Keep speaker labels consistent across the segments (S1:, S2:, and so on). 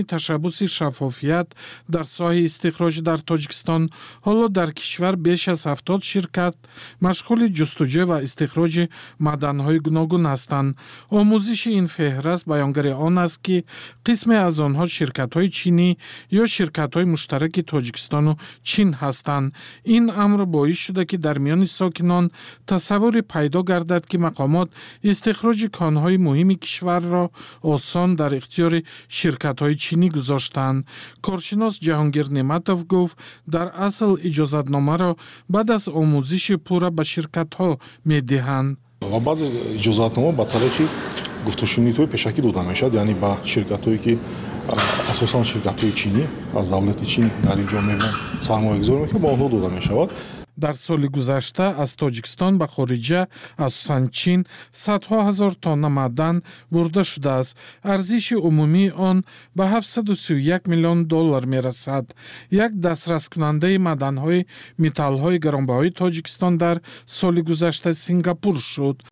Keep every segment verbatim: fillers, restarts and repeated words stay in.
S1: تشبث شفافیت در ساحه استخراج در تاجیکستان حالا در کشور بیش از هفتاد شرکت مشغول جستجو و استخراج معدن‌های گوناگون هستند. آموزش این فهرست بیانگر آن است که قسم از آنها شرکت‌های چینی یا شرکت‌های مشترک تاجیکستان و چین هستند. این امر باعث شده که در میان ساکنان تصور پیدا گردد که مقامات استخراج کان‌های مهم کشور را آسان در اختیار شرکت‌های چینی گذاشتند. کارشناس جهانگیر نعمتوف گفت در اصل اجازتنامه را بعد از آموزش پوره به شرکت‌ها می‌دهند.
S2: و بعض اجازتنامه با طریق گفتشونی‌های پیشکی داده می‌شود، یعنی با شرکت‌هایی که اساساً شرکت‌های چینی از دولت چین در اینجا می‌بینن سرمایه‌گذاری می‌کنند، با آنها داده می‌شود.
S1: در سال گذشته از تاجیکستان به خارجه اساساً چین صدها هزار تن معدن برده شده است. ارزش عمومی آن به هفتصد و سی و یک میلیون دلار میرسد. یک دسترس کننده معدن‌های متال‌های گرانبهای تاجیکستان در سال گذشته سنگاپور شد.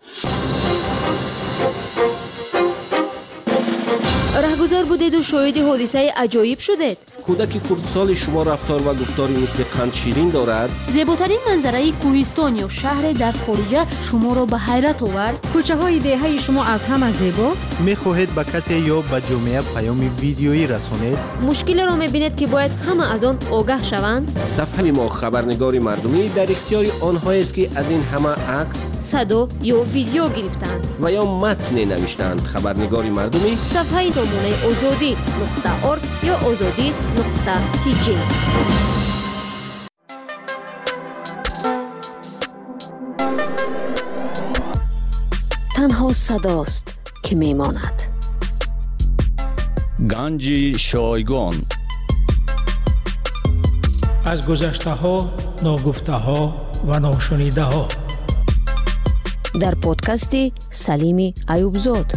S3: رهگذر بودید و شاهد حادثه عجایب شدید.
S4: کودک خردسال شما رفتار و گفتاری مثل قند شیرین دارد.
S3: زیباترین منظره کوهستان یا شهر در خارجه شما را به حیرت آورد.
S5: کوچه های دهه شما از همه زیباست.
S6: میخواهید به کسی یا به جامعه پیام ویدیویی رسانید.
S3: مشکل را میبینید که باید همه از آن آگاه شوند.
S4: صفحه ما خبرنگار مردمی در اختیار آنهایی است که از این همه عکس،
S3: صدا یا ویدیو گرفتند
S4: و یا متن نوشتند. خبرنگار مردمی
S3: صفحه نمونه آزادی نقطه ارگ یا آزادی نقطه تی جی. تنها صداست که میماند.
S7: گنج شایگان.
S8: از گذشته ها، ناگفته ها و ناشنیده ها.
S3: در پادکست سلیم ایوبزاد.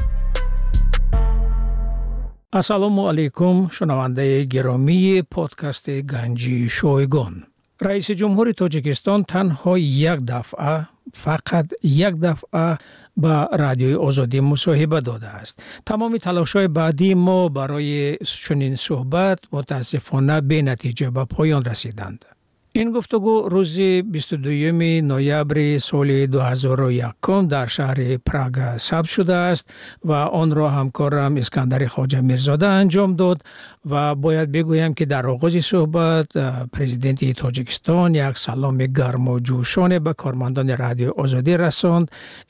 S8: السلام علیکم شنونده گرامی پادکست گنج شایگان. رئیس جمهور تاجیکستان تنها یک دفعه فقط یک دفعه با رادیوی آزادی مصاحبه داده است. تمام تلاش‌های بعدی ما برای چنین صحبت متاسفانه به نتیجه به پایان رسیدند. این گفتگو روز بیست و دوم نوامبر سال دو هزار و یک در شهر پراگ ثبت شده است و آن را همکارم اسکندر خواجه میرزاده انجام داد و باید بگویم که در آغاز صحبت پرزیدنت تاجیکستان یک سلام گرم و جوشانه به کارمندان رادیو آزادی رساند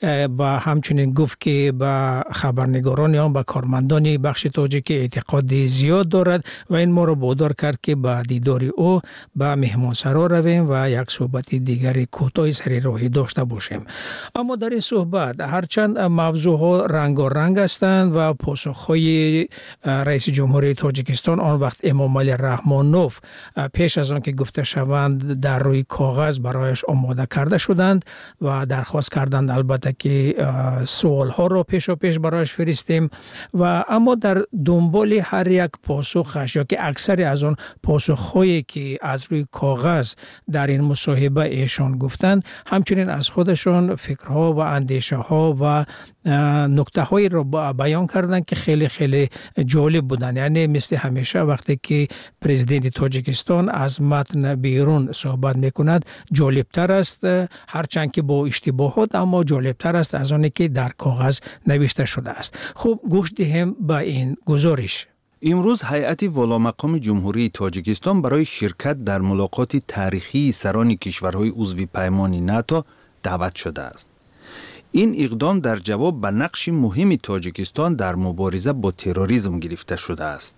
S8: و همچنین گفت که به خبرنگاران آن به کارمندان بخش تاجیک اعتقاد زیاد دارد و این ما را وادار کرد که به دیدار او به مهمانسرا رویم و یک صحبت دیگری کوتاه سر راهی داشته باشیم. اما در این صحبت هرچند موضوعها رنگارنگ هستند و پاسخهای رئیس جمهوری تاجیکستان آن وقت امام علی رحمانوف پیش از آن که گفته شوند در روی کاغذ برایش آماده کرده شدند و درخواست کردند البته که سوالها را پیش و پیش برایش فرستیم و اما در دنبال هر یک پاسخش یا که اکثر از آن پاسخهایی که از روی کاغذ در این مصاحبه ایشان گفتند همچنین از خودشان فکرها و اندیشه ها و نکته هایی را بیان کردند که خیلی خیلی جالب بودند. یعنی مثل همیشه وقتی که پرزیدنت تاجیکستان از متن بیرون صحبت میکند جالبتر است، هرچند که با اشتباهات اما جالبتر است از آنی که در کاغذ نوشته شده است. خوب گوش دهیم به این گزارش.
S6: امروز هیئت والامقام جمهوری تاجیکستان برای شرکت در ملاقات تاریخی سران کشورهای عضو پیمان ناتو دعوت شده است. این اقدام در جواب به نقش مهم تاجیکستان در مبارزه با تروریسم گرفته شده است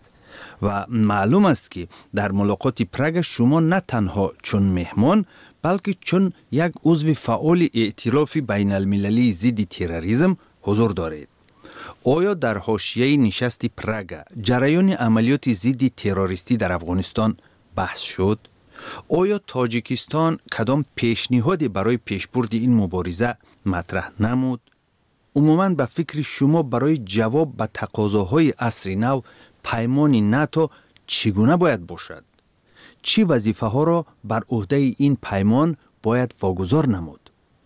S6: و معلوم است که در ملاقات پراگ شما نه تنها چون مهمان بلکه چون یک عضو فعال ائتلاف بین المللی ضد تروریسم حضور دارید. آیا در حاشیه نشست پراگ جریان عملیات ضد تروریستی در افغانستان بحث شد؟ آیا تاجیکستان کدام پیشنهادی برای پیشبرد این مبارزه مطرح نمود؟ عموماً به فکر شما برای جواب به تقاضاهای عصر نو پیمان ناتو چگونه باید باشد؟ چی وظیفه ها را بر عهده این پیمان باید واگذار نمود؟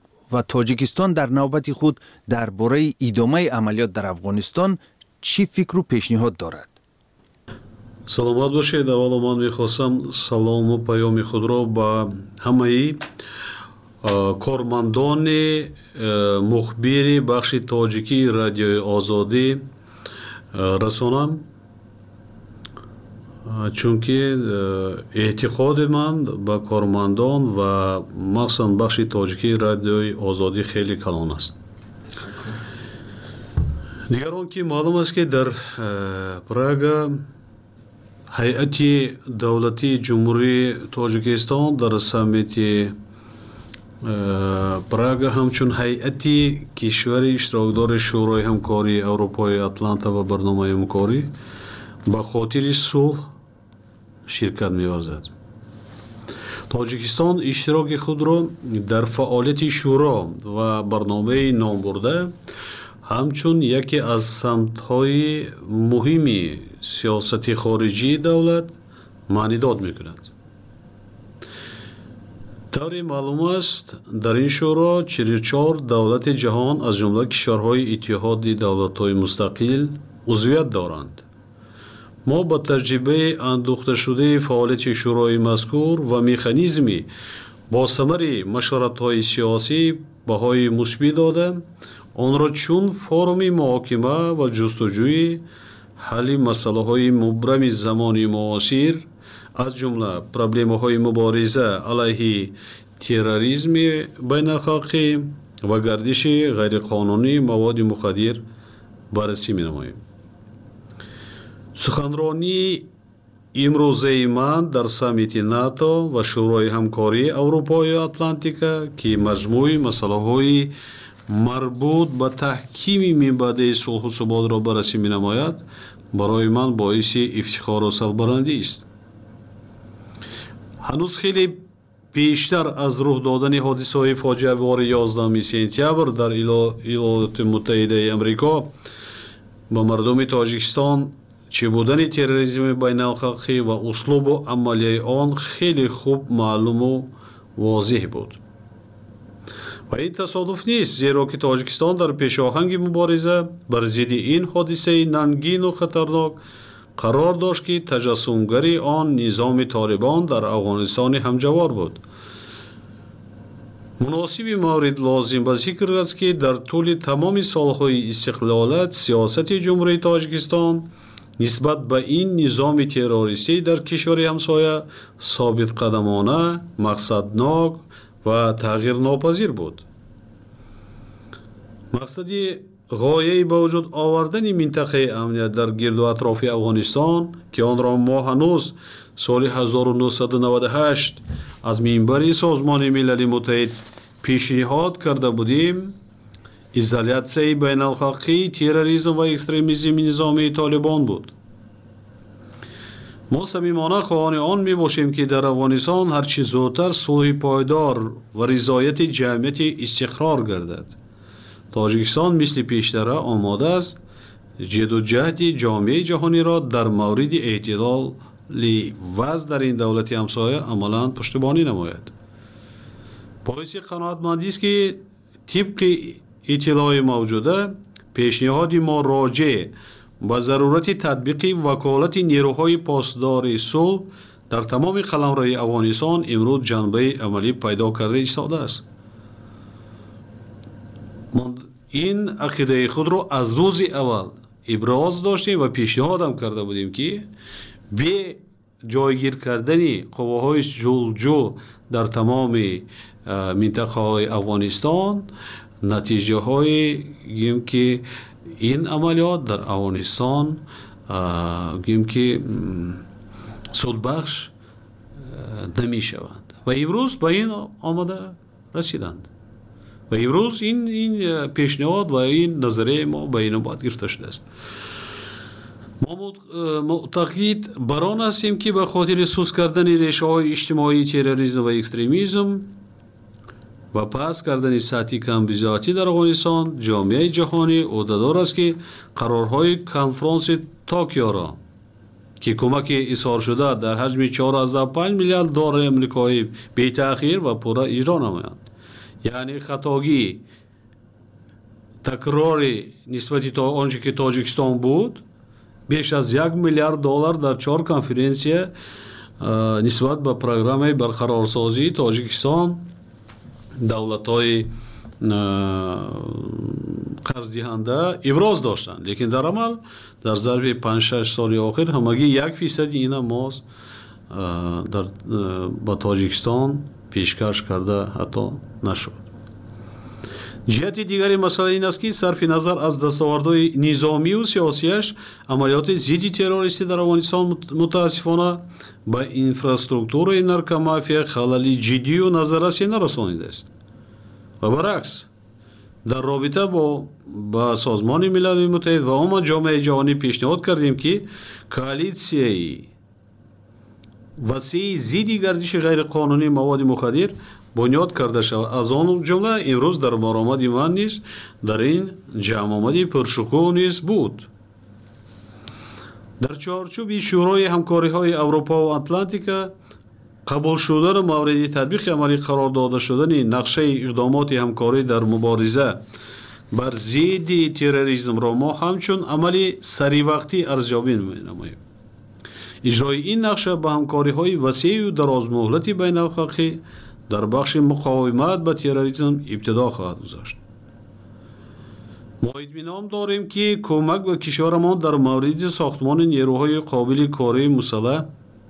S6: و تاجیکستان در نوبت خود درباره ادامه عملیات در افغانستان چی فکر و پیشنهاد دارد؟
S9: саломат бошед. аввало ман мехостам салому паёми худро ба ҳамаи кормандони мухбири бахши тоҷикии радиои озодӣ расонам, чунки эътиқоди ман ба кормандон ва махсусан бахши тоҷикии радиои озодӣ хеле калон аст. дигар он ки маълум аст ки дар Прага ҳайати давлатии ҷумҳурии Тоҷикистон дар саммити Прага ҳамчун ҳайати кишвари иштирокдори шӯрои ҳамкории Аврупои Атланта ва барномаи ҳамкорӣ ба хотири сулҳ ширкат меварзад. Тоҷикистон иштироки худро дар фаъолияти шӯро ва барномаи номбурда ҳамчун яке аз самтҳои муҳими сиёсати хориҷии давлат маънидод мекунад. тавре маълум аст, дар ин шӯро чилу чор давлати ҷаҳон аз ҷумла кишварҳои иттиҳоди давлатҳои мустақил узвият доранд. мо ба таҷрибаи андӯхташудаи фаъолияти шӯрои мазкур ва механизми босамари машваратҳои сиёсӣ баҳои мусбӣ дода, онро чун форуми муҳокима ва ҷустуҷӯи ҳалли масъалаҳои мубрами замони муосир, аз ҷумла проблемаҳои мубориза алайҳи терроризми байналхалқӣ ва гардиши ғайриқонунии маводи мухаддир баррасӣ менамоем. суханронии имрӯзаи ман дар саммити НАТО ва шӯрои ҳамкории Аврупою Атлантика, ки маҷмӯи масъалаҳои марбут ба таҳкими минбаъдаи сулҳу суботро баррасӣ менамояд, барои ман боиси ифтихору сарбаландӣ аст. ҳанӯз хеле пештар аз рӯҳ додани ҳодисаҳои фоҷиавори ёздаҳуми сентябр дар Иёлоти Муттаҳидаи Амрико ба мардуми Тоҷикистон чӣ будани терроризми байналхалқӣ ва услубу амалияи он хеле хуб маълуму возеҳ буд. ва ин тасодуф нест, зеро ки Тоҷикистон дар пешоҳанги мубориза бар зидди ин ҳодисаи нангину хатарнок қарор дошт, ки таҷассумгари он низоми Толибон дар Афғонистони ҳамҷавор буд. муносиби маврид лозим ба зикр аст, ки дар тӯли тамоми солҳои истиқлолат сиёсати ҷумҳурии Тоҷикистон нисбат ба ин низоми террористӣ дар кишвари ҳамсоя собитқадамона, мақсаднок ва тағйирнопазир буд. мақсади ғояи ба вуҷуд овардани минтақаи амният дар гирду атрофи Афғонистон, ки онро мо ҳанӯз соли ҳазору нуҳсаду наваду ҳашт аз минбари Созмони Милали Муттаҳид пешниҳод карда будем, изолятсияи байналхалқии терроризм ва экстремизми низомии Толибон буд. мо самимона хоҳони он мебошем, ки дар Афғонистон ҳарчи зудтар сулҳи пойдор ва ризояти ҷамъияти истиқрор гардад. Тоҷикистон мисли пештара омода аст ҷиддуҷаҳди ҷомеаи ҷаҳониро дар мавриди эътидоли вазъ дар ин давлати ҳамсоя амалан пуштибонӣ намояд. боиси қаноатмандист, ки тибқи иттилои мавҷуда пешниҳоди мо роҷеъ ба зарурати татбиқи ваколати нерӯҳои посдори сулҳ дар тамоми қаламрои Афғонистон имрӯз ҷанбаи амалӣ пайдо карда истодааст. ин ақидаи худро аз рӯзи аввал иброз доштем ва пешниҳодам карда будем, ки бе ҷойгир кардани қувваҳои ҷулҷӯ дар тамоми минтақаҳои Афғонистон натиҷаҳои гӯем ки ин амалиёт дар Афғонистон гӯем ки судбахш намешаванд ва имрӯз ба ин омада расиданд. ва имрӯз ин ин пешниҳод ва ин назарияи мо ба инобат гирифта шудааст. мо муътақид бар он ҳастем, ки ба хотири суст кардани решаҳои иҷтимоии терроризм ва экстремизм ва паст кардани сатҳи камбизоатӣ дар Афғонистон, ҷомеаи ҷаҳонӣ ӯҳдадор аст, ки қарорҳои конфронси Токиоро, ки кӯмаки изҳоршуда дар ҳаҷми чор азда панҷ миллиард доллари амрикоӣ бетаъхир ва пурра иҷро намоянд. яъне хатогӣ такрори нисбати то он ки Тоҷикистон буд بیش از یک میلیارد دلار در چهار کنفرانسی نسبت به برنامه برقرارسازی تاجیکستان دولت‌های قرض دهنده ابراز داشتند، لیکن در عمل در ظرف پنج شش سال آخر همگی یک فیصد اینا ماز در با تاجیکستان پیشکش کرده حتی نشد. جهت دیگری مسئله این است که صرف نظر از دستاوردهای نظامی و سیاسیش عملیات ضد تروریستی در افغانستان متاسفانه به اینفراستراکچور نارکومافیا خللی جدی و نظررسی نرسانیده است و برعکس در رابطه با با سازمان ملل متحد و عموم جامعه جهانی پیشنهاد کردیم که کوالیسیای وسیع ضد گردش غیر قانونی مواد مخدر بنیاد کرده شود. از آن جمله امروز در برآمد من نیز در این جمع آمدی پرشکوه نیز بود. در چارچوب شورای همکاری های اروپا و اتلانتیکا قبول شدن مورد تطبیق عملی قرار داده شدن نقشه اقدامات همکاری در مبارزه بر ضد تروریسم را ما همچون عملی سری وقتی ارزیابی می‌نماییم. اجرای این نقشه به همکاری های وسیع و دراز مهلتی بین الخلقی در بخش مقاومت به تروریسم ابتدا خواهد گذاشت. ما اطمینان داریم که کمک به کشورمان در مورد ساختمان نیروهای قابل کاری مسلح،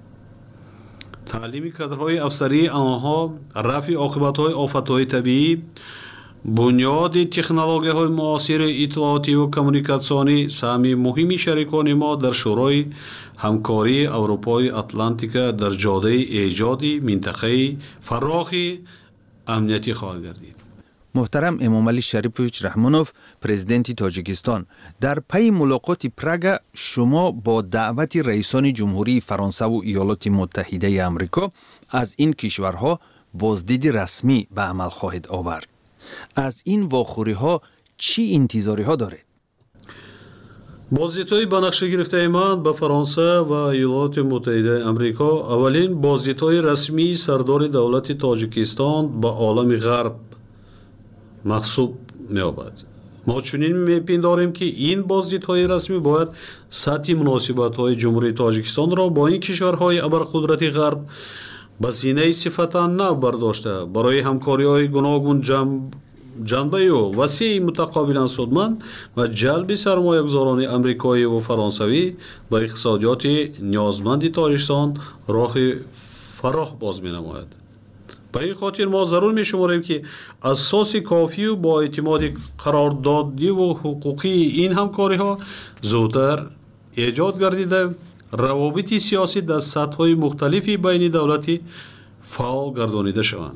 S9: تعلیم کادرهای افسری آنها، رفع عاقبت‌های آفت‌های طبیعی، بنیاد تکنولوژی‌های معاصر اطلاعاتی و کمیونیکاسیونی سهم مهمی شریکان ما در شورای همکاری اروپای اتلانتیکا در جاده ایجاد منطقه فراخ امنیتی خواهد گردید.
S6: محترم امامعلی شریفویچ رحمانوف، پرزیدنت تاجیکستان، در پی ملاقات پراگ شما با دعوت رئیسان جمهوری فرانسه و ایالات متحده آمریکا از این کشورها بازدید رسمی به عمل خواهید آورد. از این واخوری ها چی انتظاری ها دارید؟
S9: بازدیدهای به نقشه گرفته من به فرانسه و ایالات متحده آمریکا اولین بازدیدهای رسمی سردار دولت تاجیکستان به عالم غرب محسوب می‌یابد. ما چنین می‌پنداریم که این بازدیدهای رسمی باید سطح مناسبت‌های جمهوری تاجیکستان را با این کشورهای ابرقدرت غرب به سینه صفتا نو برداشته برای همکاری‌های گوناگون جمع جنبه و وسیع متقابلا سودمند و جلب سرمایه‌گذاران آمریکایی و فرانسوی به اقتصادیات نیازمند تاجیکستان راه فراخ باز می‌نماید. به این خاطر ما ضرور می‌شماریم که اساس کافی و با اعتماد قراردادی و حقوقی این همکاری‌ها زودتر ایجاد گردیده روابط سیاسی در سطح‌های مختلفی بین دولتی فعال گردانیده شوند.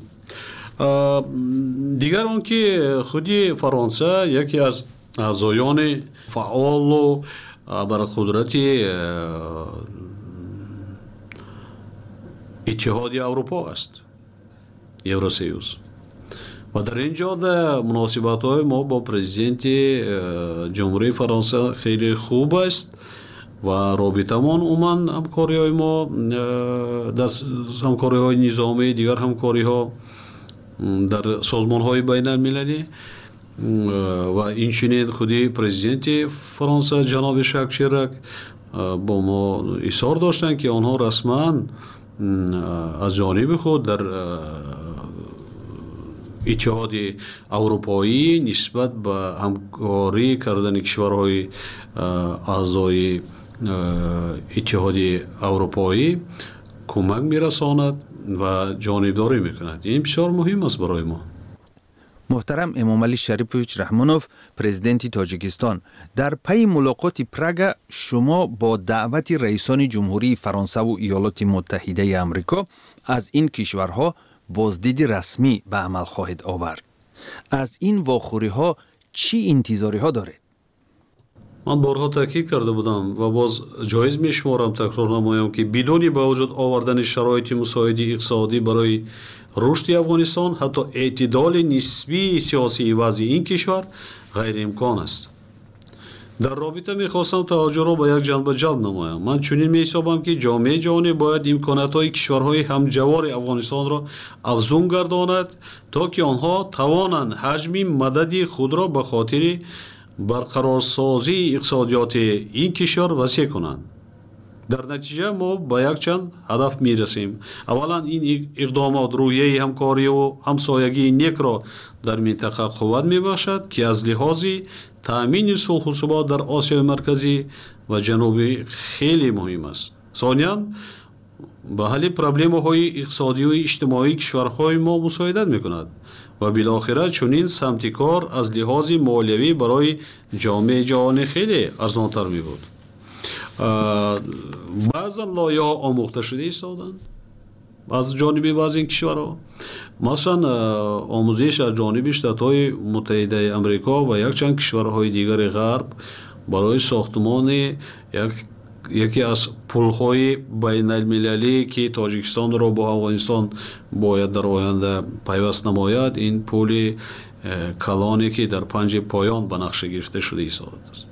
S9: دیگر آن که خودی فرانسه یکی از اعضایان فعال و ابرقدرت اتحاد اروپا است، یوراسیوس، و در اینجا در مناسبت‌های ما با پرزیدنت جمهوری فرانسه خیلی خوب است و رابطه‌مان عموماً همکاری‌های ما در همکاری‌های نظامی، دیگر همکاری‌ها در سازمان‌های بین‌المللی و اینچنین خودی پرزیدنت فرانسه جناب ژاک شیراک با ما اصرار داشتند که آنها رسما از جانب خود در اتحاد اروپایی نسبت به همکاری کردن کشورهای اعضای اتحاد اروپایی کمک می‌رساند و جانبداری می‌کند. این بسیار مهم است برای ما.
S6: محترم امامعلی شریفویچ رحمانوف، پرزیدنت تاجیکستان، در پی ملاقات پراگ شما با دعوت رئیسان جمهوری فرانسه و ایالات متحده آمریکا از این کشورها بازدید رسمی به عمل خواهید آورد. از این واخوری ها چی انتظاری ها دارید؟
S9: من بارها تاکید کرده بودم و باز جایز میشمارم تکرار نمایم که بدون با وجود آوردن شرایط مساعد اقتصادی برای رشد افغانستان حتی اعتدال نسبی سیاسی وضع این کشور غیر امکان است. در رابطه میخواستم توجه را به یک جنبه جلب نمایم. من چنین میحسابم که جامعه جهانی باید امکانات‌های کشورهای همجوار افغانستان را افزون گرداند تا که آنها توانند حجم مدد خود را به خاطر барқарорсозии иқтисодиёти ин кишвар васеъ кунанд. дар натиҷа мо ба якчанд ҳадаф мерасем. аввалан ин иқдомот рӯҳияи ҳамкориву ҳамсоягии некро дар минтақа қувват мебахшад, ки аз лиҳози таъмини сулҳу субот дар осиёи марказӣ ва ҷанубӣ хеле муҳим аст. сониян ба ҳалли проблемаҳои иқтисодию иҷтимоии кишварҳои мо мусоидат мекунад ва билохира чунин самти кор аз лиҳози молиявӣ барои ҷомеаи ҷаҳонӣ хеле арзонтар мебуд. баъзан лоиҳаҳо омӯхта шуда истоданд аз ҷониби баъзе кишварҳо, масалан омӯзиш аз ҷониби Штатҳои Муттаҳидаи Амрико ва якчанд кишварҳои дигари ғарб барои сохтмони яке аз пулҳои байналмилалӣ, ки Тоҷикистонро бо Афғонистон бояд дар оянда пайваст намояд, ин пули калоне, ки дар панҷи поён ба нақша гирифта шуда истодааст.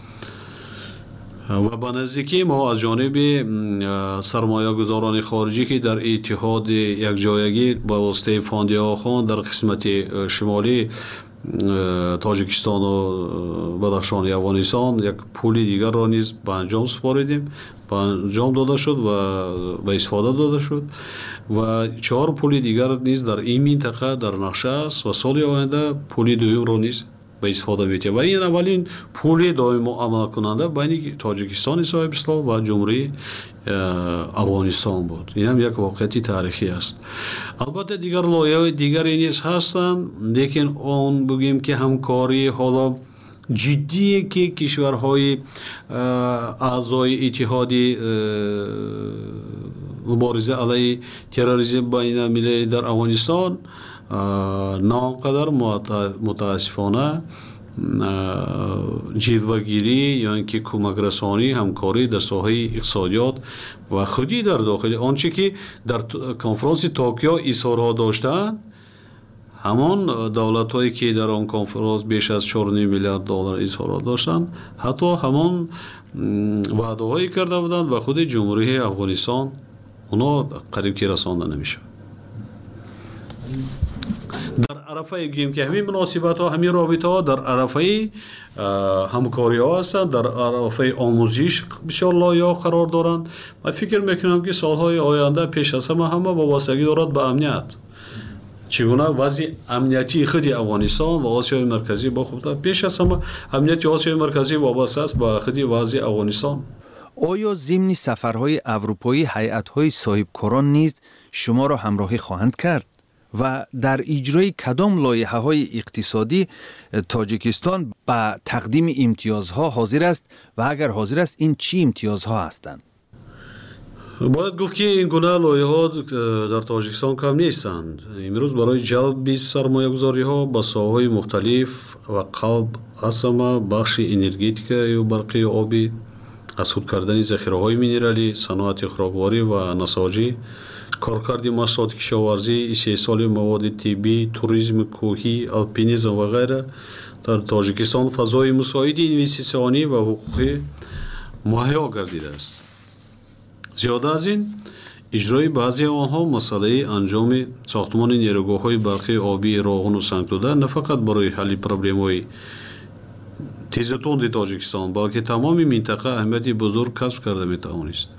S9: ва ба наздикӣ мо аз ҷониби сармоягузорони хориҷӣ, ки дар иттиҳоди якҷоягӣ ба воситаи фонди Охон дар қисмати шимолӣ Тоҷикистону Бадахшони Афғонистон як пули дигарро низ ба анҷом супоридем, ба анҷом дода шуд ва ба истифода дода шуд ва чаҳор пули дигар низ дар ин минтақа дар нақша аст ва соли оянда пули дуюмро низ ба истифода метиҳад ва ин аввалин пули доимо амалкунанда байни Тоҷикистони соҳибистон ва ҷумҳурии Афғонистон буд. Ин ҳам як воқеияти таърихӣ аст. албатта дигар лоиҳаҳои дигаре низ ҳастанд, лекин он бигӯем ки ҳамкории ҳоло ҷиддие, ки кишварҳои аъзои иттиҳоди мубориза алайҳи терроризм байналмилалӣ дар Афғонистон на он қадар мутаассифона ҷилвагирӣ ё ин ки кӯмакрасонӣ, ҳамкорӣ дар соҳаи иқтисодиёт ва худӣ дар дохили он чӣ ки дар конфронси Токио изҳорҳо доштаанд, ҳамон давлатҳое ки дар он конфронс беш аз чаҳор ним миллиард доллар изҳорот доштанд, ҳатто ҳамон ваъдаҳое карда буданд ба худи ҷумҳурии Афғонистон оно қариб ки расонда намешавад. дар арафаи гӯем ки ҳамин муносибатҳо, ҳамин робитаҳо дар арафаи ҳамкориҳо ҳастанд, дар арафаи омӯзиш бисёр лоиҳаҳо қарор доранд. ман фикр мекунам ки солҳои оянда пеш аз ҳама ҳама вобастагӣ дорад ба амният. чӣ гуна вазъи амниятии худи Афғонистон ва Осиёи марказӣ бо хубтар. пеш аз ҳама амнияти Осиёи марказӣ вобаста аст ба худи вазъи Афғонистон.
S6: оё зимни сафарҳои аврупоӣ ҳайатҳои соҳибкорон низ шуморо ҳамроҳӣ хоҳанд кард ва дар иҷрои кадом лоиҳаҳои иқтисодӣ Тоҷикистон ба тақдими имтиёзҳо ҳозир аст ва агар ҳозир аст, ин чӣ имтиёзҳо ҳастанд?
S9: бояд гуфт ки ин гуна лоиҳаҳо дар Тоҷикистон кам нестанд. имрӯз барои ҷалби сармоягузориҳо ба соҳаҳои мухталиф ва қалб аз ҳама бахши энергетикаю барқию обӣ, аз худ кардани захираҳои минералӣ, саноати хӯрокворӣ ва насоҷӣ, коркарди маҳсулоти кишоварзӣ, истеҳсоли маводи тиббӣ, туризми кӯҳӣ, алпинизм ва ғайра дар Тоҷикистон фазои мусоиди инвеститсионӣ ва ҳуқуқӣ муҳайё гардидааст. зиёда аз ин, иҷрои баъзеи онҳо масъалаи анҷоми сохтмони нерӯгоҳҳои барқии обии Роғуну Сангтуда на фақат барои ҳалли проблемаҳои тезутунди Тоҷикистон, балки тамоми минтақа аҳамияти бузург касб карда метавонист.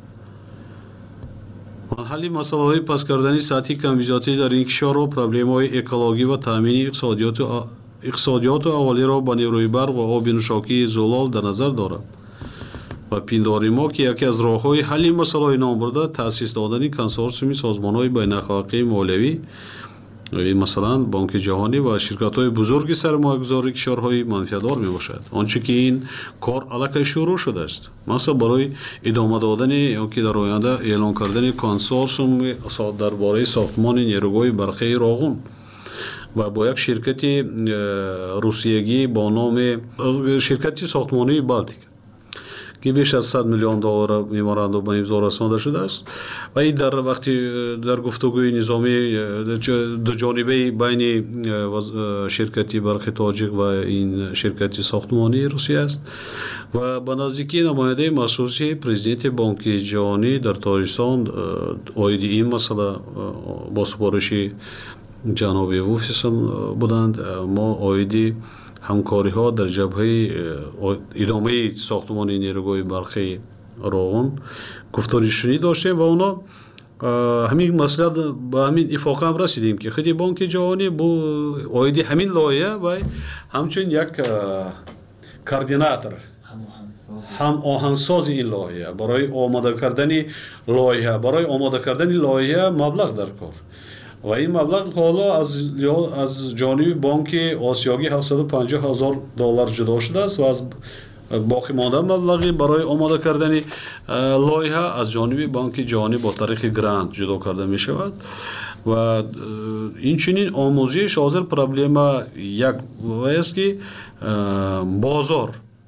S9: ҳалли масъалаҳои паст кардани сатҳи камбизотӣ дар ин кишварҳо, проблемаҳои экологӣ ва таъмини иқтисодиёту аҳолиро ба нерӯи барқ ва оби нӯшокии зулол дар назар дорад ва пиндорӣ мо ки яке аз роҳҳои ҳалли масъалаҳои номбурда таъсис додани консорсиуми созмонҳои байналхалқии молиявӣ, масалан Бонки ҷаҳонӣ ва ширкатҳои бузурги сармоягузории кишварҳои манфиатдор мебошад. он чӣ ки ин кор аллакай шурӯъ шудааст, масалан барои идома додани ё ки дар оянда эълон кардани консорсиуми дар бораи сохтмони нерӯгоҳи барқии Роғун ва бо як ширкати русиягӣ бо номи ширкати сохтмонии Балтика, ки беш аз сад миллион доллар меморандум ба имзо расонда шудааст ва ин дар вақти дар гуфтугӯи низомӣ дуҷонибаи байни ширкати барқи тоҷик ва ин ширкати сохтмонии Русия аст ва ба наздикии намояндаи махсуси президенти Бонки ҷаҳонӣ дар Тоҷикистон оиди ин масъала бо супориши ҷаноби Вуфисон буданд. мо оиди ҳамкориҳо дар ҷабҳаи идомаи сохтумони нерӯгоҳи барқи Роғун гуфторишунӣ доштем ва оно ҳамин масъала ба ҳамин ифоқа ҳам расидем ки худи Бонки ҷаҳонӣ бу оиди ҳамин лоиҳа ва ҳамчун як координатор ҳам оҳангсози ин лоиҳа барои омода кардани лоиҳа барои омода кардани лоиҳа маблағ дар кор ва ин маблағ ҳоло аз ҷониби Бонки Осиёгӣ ҳафтсаду панҷоҳ ҳазор доллар ҷудо шудааст ва аз боқӣ монда маблағи барои омода кардани лоиҳа аз ҷониби Банки ҷаҳонӣ бо тариқи грант ҷудо карда мешавад ва инчунин омӯзиш ҳозир проблема як аст ки бозор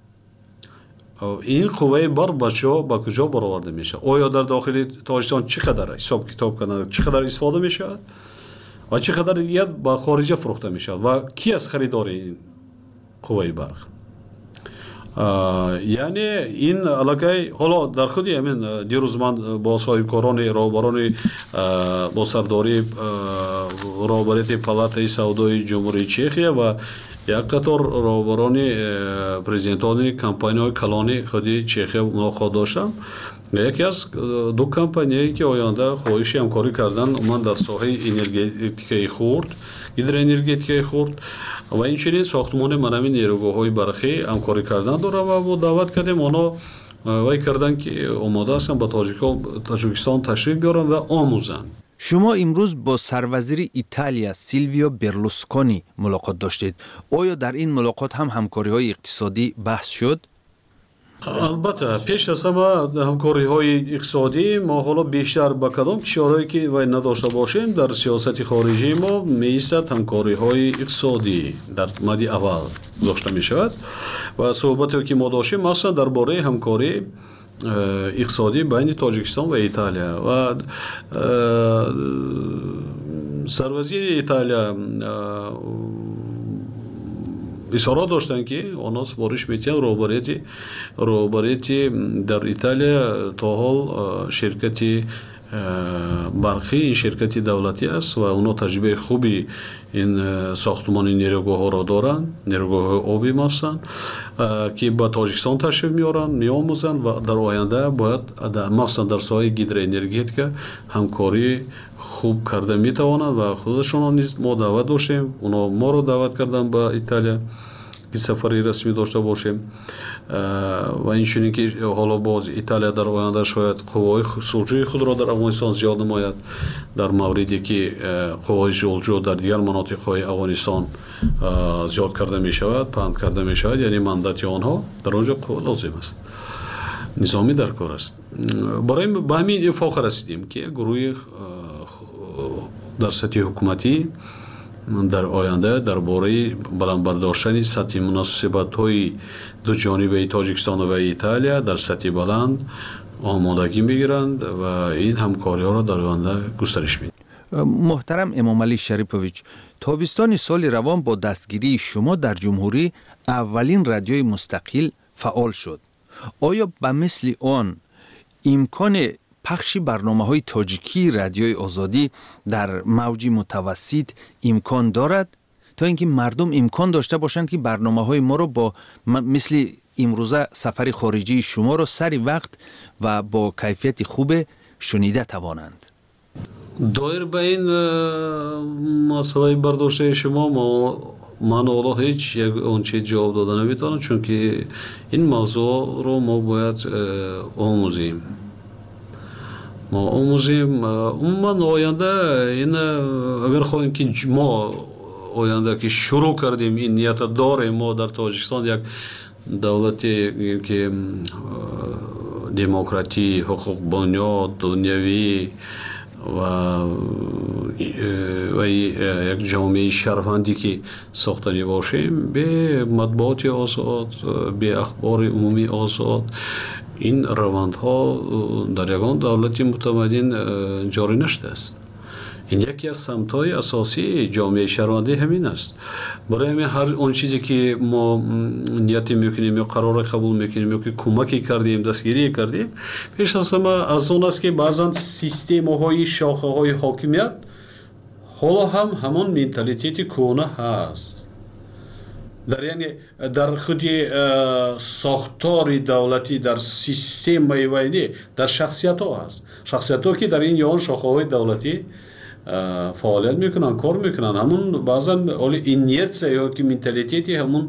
S9: ин қувваи бар ба куҷо бароварда мешавад оё дар дохили Тоҷикистон чӣ қадар ҳисоб китоб кардан чӣ қадар истифода мешавад ва чӣ қадар дигар ба хориҷа фурӯхта мешавад ва ки аст харидори ин қувваи барқ яъне ин аллакай ҳоло дар худи ҳамин дирӯз ман бо соҳибкорони роҳбарони бо сардори роҳбарияти палатаи савдои ҷумҳурии Чехия ва як қатор роҳбарони президентони компанияҳои калони худи Чехия мулоқот доштам яке аз ду компанияе ки оянда хоҳиши ҳамкорӣ кардан уман дар соҳаи энергетикаи хурд гидроэнергетикаи хурд ва инчунин сохтумони манами нерӯгоҳҳои барқӣ ҳамкорӣ кардан дорад ва мо даъват кардем онҳо вай кардан ки омода ҳастанд ба Тоҷикистон ташриф биёранд ва омӯзанд.
S6: шумо имрӯз бо сарвазири Италия Силвио Берлускони мулоқот доштед. Оё дар ин мулоқот ҳам ҳамкориҳои иқтисодӣ баҳс шуд?
S9: албатта пеш аз ҳама ҳамкориҳои иқтисодӣ мо ҳоло бештар ба кадом кишварҳое ки вай надошта бошем дар сиёсати хориҷии мо меистад ҳамкориҳои иқтисодӣ дар мадди аввал гузошта мешавад ва суҳбате ки мо доштем махсусан дар бораи ҳамкории иқтисодӣ байни Тоҷикистон ва Италия ва сарвазири Италия изҳорот доштанд ки онҳо супориш метиҳанд роҳбарияти роҳбарияти дар Италия то ҳол ширкати барқӣ ин ширкати давлатӣ аст ва онҳо таҷрибаи хуби ин сохтумони нерӯгоҳҳоро доранд нерӯгоҳҳои обӣ махсусан ки ба Тоҷикистон ташриф меоранд меомӯзанд ва дар оянда бояд махсусан дар соҳаи гидроэнергетика ҳамкорӣ хуб карда метавонанд ва худашонро низ мо даъват доштем онҳо моро даъват карданд ба Италия ки сафари расмӣ дошта бошем ва инчунин ки ҳоло боз Италия дар оянда шояд қувваҳои сулҳҷӯи худро дар Афғонистон зиёд намояд дар мавриде ки қувваҳои сулҳҷӯ дар дигар манотиқҳои Афғонистон зиёд карда мешавад паҳн карда мешавад яъне мандати онҳо дар он ҷо қувва лозим аст низомӣ дар кор аст барои ба ҳамин ифоқа расидем ки гурӯҳи дар сатҳи ҳукуматӣ дар оянда дар бораи баландбардоштани сатҳи муносибатҳои дуҷонибаи Тоҷикистон ва Италия дар сатҳи баланд омодагӣ мегиранд ва ин ҳамкориҳоро дар оянда густариш медиҳанд.
S6: муҳтарам Эмомалӣ Шарипович, тобистони соли равон бо дастгирии шумо дар ҷумҳурӣ аввалин радиои мустақил фаъол шуд. оё ба мисли он имкони пахши барномаҳои тоҷикии радиои озодӣ дар мавҷи мутавассит имкон дорад то ин ки мардум имкон дошта бошанд ки барномаҳои моро бо мисли имрӯза сафари хориҷии шуморо сари вақт ва бо кайфияти хубе шунида тавонанд?
S9: доир ба ин масъалаи бардоштаи шумо ман ҳоло ҳеҷ он чиз ҷавоб дода наметавонам чунки ин мавзӯъро мо бояд омӯзем мо омӯзем умуман оянда ин агар хоҳем ки мо оянда ки шурӯъ кардем ин нията дорем мо дар Тоҷикистон як давлате ки демократӣ ҳуқуқбунёд дунявӣ ва ва як ҷомеаи шарфандӣ ки сохта мебошем бе матбуоти озод бе ахбори умумии озод ин равандҳо дар ягон давлати мутамаддин ҷорӣ нашудааст. ин яке аз самтҳои асосии ҷомеаи шаҳрвандӣ ҳамин аст. барои ҳамин ҳар он чизе ки мо ниятӣ мекунем ё қароре қабул мекунем ё ки кӯмаке кардем дастгирие кардем пеш аз ҳама аз он аст ки баъзан системаҳои шохаҳои ҳокимият ҳоло ҳам ҳамон менталитети кӯҳна ҳаст در یعنی در خود ساختار دولتی در سیستم ویدی در شخصیت ها هست. شخصیت ها که در این یان شاخه های دولتی فعالیت میکنن، کار میکنن. همون بعضا این نیت یا که منتالیتی همون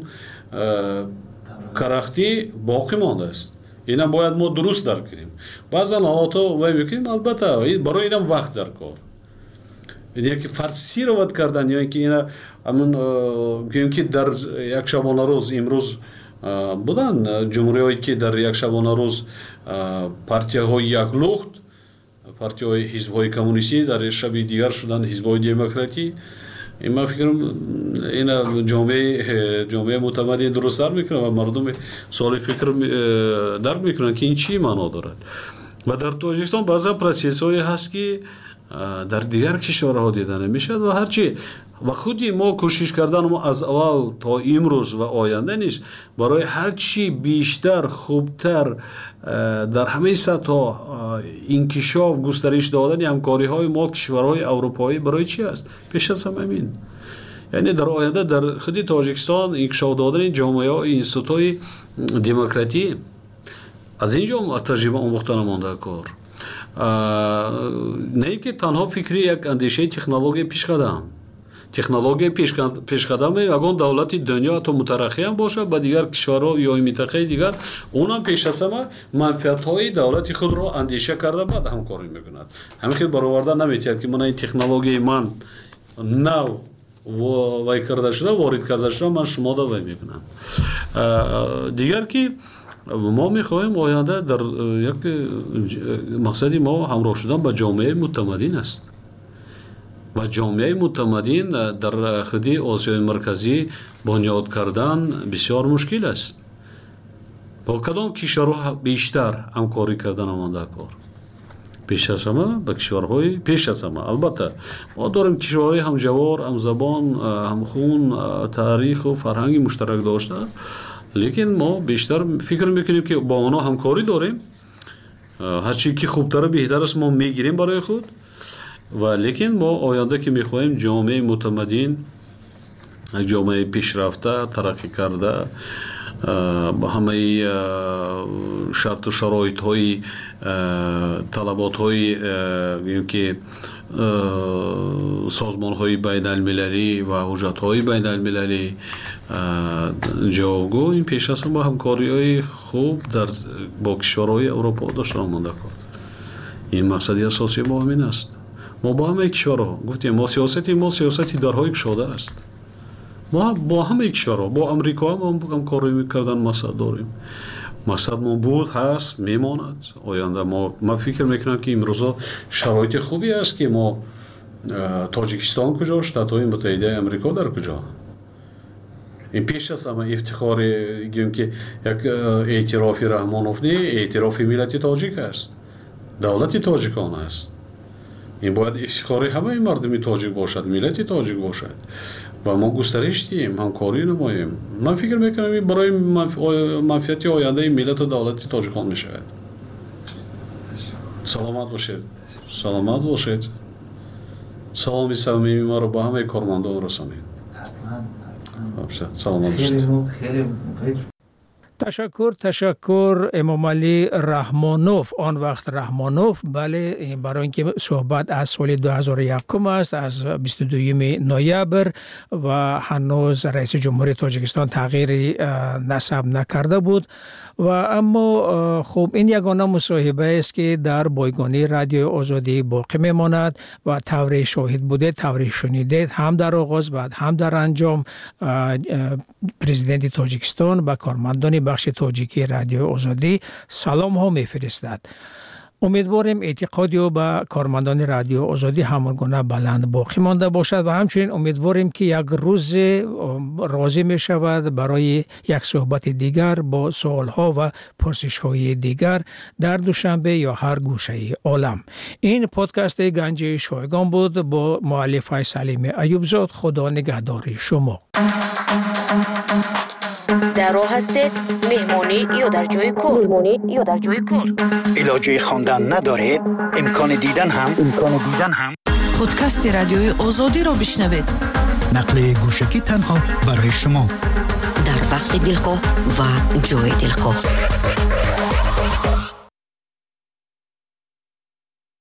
S9: کرختی باقی مانده است. اینا باید ما درست درک کنیم. بعضا حالات ها وای میکنیم، البته برای اینم وقت در کار. یعنی که فرسی رو ود کردن یا اینکه اینا همون گویم که در یک شبانه روز امروز بودن جمهوری هایی که در یک شبانه روز پارتی های یک لخت، پارتی های حزب های کمونیستی در شب دیگر شدن حزب های دموکراتی. این من فکرم این جامعه جامعه متمدن درست در میکنه و مردم سوال فکر درک میکنن که این چی معنا دارد. و در تاجیکستان بعضا پروسس های هست که در دیگر کشورها دیده نمیشد و هرچی و خودی ما کوشش کردن ما از اول تا امروز و آینده نیست برای هرچی بیشتر خوبتر در همه سطح انکشاف گسترش دادن همکاری های ما کشورهای اروپایی برای چی است؟ پیش از همه همین. یعنی در آینده در خودی تاجیکستان انکشاف دادن جامعه های اینستیتوت های دموکراتی از اینجا تجربه آموختن مانده کار. نه که تنها فکری یک اندیشه تکنولوژی پیش قدم تکنولوژی پیش قدم اگر دولت دنیا تو مترقی هم باشه با دیگر کشورها یا منطقه دیگر اونم پیش از همه منفعت های دولت خود رو اندیشه کرده بعد همکاری میکند. همین خیلی برآورده نمیتید که من این تکنولوژی من نو وای کرده شده وارد کرده شده من شما دا وای میکنم. دیگر که ما میخواهیم آینده در یک مقصدی ما همراه شدن با جامعه متمدن است و جامعه متمدن در خودی آسیای مرکزی بنیاد کردن بسیار مشکل است. با کدام کشورها بیشتر همکاری کردن مانده کار؟ پیش از همه با کشورهای پیش از همه. البته ما داریم کشورهای هم جوار، هم زبان، هم خون، تاریخ و فرهنگ مشترک داشته، لیکن ما بیشتر فکر میکنیم که با اونا همکاری داریم، هرچی که خوبتر بهتر است ما میگیریم برای خود. و لیکن ما آینده که میخواهیم جامعه متمدن، جامعه پیشرفته، ترقی کرده، با همه شرط و شرایط های طلبات های که سازمان های بین المللی و حجت های بین المللی جوابگو، این پیش از با همکاری های خوب در با کشورهای اروپا داشتن مانده کار. این مقصدی اساسی ما همین است. ما با همه کشورها گفتیم ما سیاستی ما سیاستی درهای گشاده است. ما با همه کشورها با امریکا هم همکاری میکردن مقصد داریم. مقصد ما بود هست میماند آینده. ما ما فکر میکنم که امروزا شرایط خوبی است که ما تاجیکستان کجا، شتات‌های متحده آمریکا در کجا. این پیش از همه افتخار گیم که یک اعتراف رحمانوف نه، اعتراف ملت تاجیک است، دولت تاجیکان است. این باید افتخار همه مردم تاجیک باشد، ملت تاجیک باشد و ما گسترش دیم، همکاری نماییم. من فکر میکنم این برای منفعت آینده ملت و دولت تاجیکان میشود. سلامت باشید. سلامت باشید. سلامی صمیمی ما رو با همه کارمندان رسانید. حتما. سلامت باشید.
S8: تشکر تشکر امام علی رحمانوف، آن وقت رحمانوف. بله، برای اینکه صحبت از سال دو هزار و یک است، از بیست و دوم نوامبر و هنوز رئیس جمهوری تاجیکستان تغییری نسب نکرده بود. و اما خب این یگانه مصاحبه است که در بایگانی رادیو آزادی باقی میماند و طوری شاهد بوده، طوری شنیدید، هم در آغاز بعد هم در انجام پرزیدنت تاجیکستان و کارمندان بخش تاجیکی رادیو آزادی سلام ها میفرستد. امیدواریم اعتقادی و به کارمندان رادیو آزادی همانگونه بلند باقی مانده باشد و همچنین امیدواریم که یک روز راضی می شود برای یک صحبت دیگر با سوال ها و پرسش های دیگر در دوشنبه یا هر گوشه عالم. این پادکست گنج شایگان بود با مؤلف های سلیم ایوبزاد. خدا نگهدار شما.
S10: در راه هستید، مهمانی یا در جای کار، مهمانی یا در جای کار،
S11: علاجه خواندن ندارید، امکان دیدن هم امکان دیدن هم
S10: پادکست رادیوی آزادی را بشنوید.
S11: نقل گوشکی تنها برای شما.
S10: در وقت دلخواه و جای دلخواه.